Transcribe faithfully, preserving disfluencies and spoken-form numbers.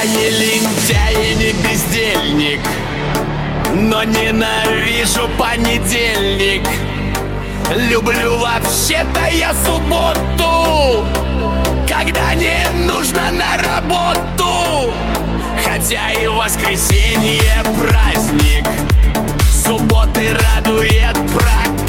Я не лентяй и не бездельник, но ненавижу понедельник. Люблю вообще-то я субботу, когда не нужно на работу. Хотя и воскресенье праздник, субботы радует практика.